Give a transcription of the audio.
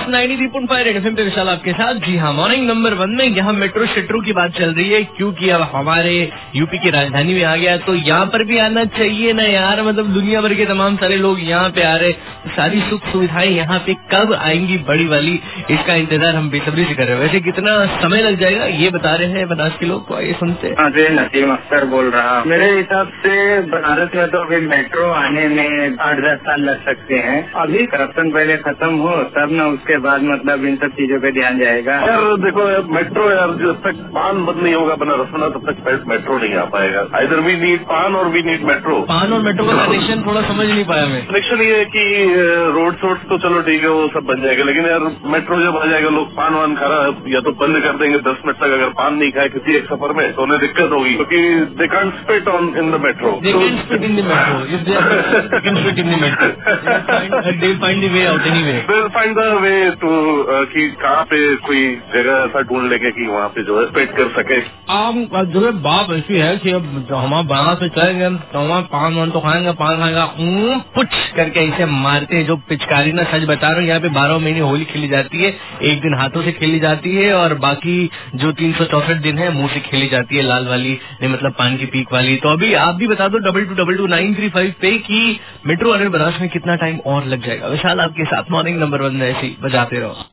93.5 red FM पे विशाल आपके साथ। जी हाँ, मॉर्निंग नंबर 1 में यहाँ मेट्रो शेट्रो की बात चल रही है, क्योंकि अब हमारे यूपी की राजधानी में आ गया, तो यहाँ पर भी आना चाहिए ना यार। मतलब दुनिया भर के तमाम सारे लोग यहाँ पे आ रहे, सारी सुख सुविधाएं यहाँ पे कब आएंगी बड़ी वाली, इसका इंतजार हम बेसब्री से कर रहे हैं। वैसे कितना समय लग जाएगा ये बता रहे हैं बनारस के लोग, तो आइए सुनते हैं। जी, नसीम अख्तर बोल रहा हूँ। मेरे हिसाब से बनारस में तो अभी मेट्रो आने में 8-10 साल लग सकते हैं। अभी करप्शन पहले खत्म हो तब ना, उसके बाद मतलब इन सब चीजों पे ध्यान जाएगा। यार देखो यार, मेट्रो यार जब तक पान बंद नहीं होगा बनारस में तब तक मेट्रो नहीं आ पाएगा। आइदर वी नीड पान और वी नीड मेट्रो। पान और मेट्रो का कनेक्शन थोड़ा समझ नहीं पाया मैं। कनेक्शन ये है कि रोड शोड तो चलो ठीक है, वो सब बन जाएगा, लेकिन यार मेट्रो जब आ जाएगा, लोग पान वान खा रहा या तो बंद कर देंगे 10 मिनट तक। अगर पान नहीं खाए किसी एक सफर में तो उन्हें दिक्कत होगी, क्योंकि they can't spit on in the metro. They can spit in the metro. If they can spit in the metro, they'll find the way out anyway. They'll find the way to कि कहाँ पे कोई जगह ऐसा ढूंढ लेंगे कि वहाँ पे जो है स्पिट कर सके। जो है बात ऐसी है कि अब हमारे बनारस से चलेंगे तो हमारे पान वान तो खाएंगे, पान खाएगा पुछ करके इसे मारते हैं। जो पिचकारी ना, सच बता रहा हूँ, यहाँ पे 12 महीने होली खेली जाती है, एक दिन हाथों से खेली जाती है और बाकी जो 364 दिन है मुंह से खेली जाती है, लाल वाली मतलब पान की पीक वाली। तो अभी आप भी बता दो 22222935 पे कि मेट्रो आने बनारस में कितना टाइम और लग जाएगा। विशाल आपके साथ मॉर्निंग नंबर 1 में ऐसी बजाते रहो।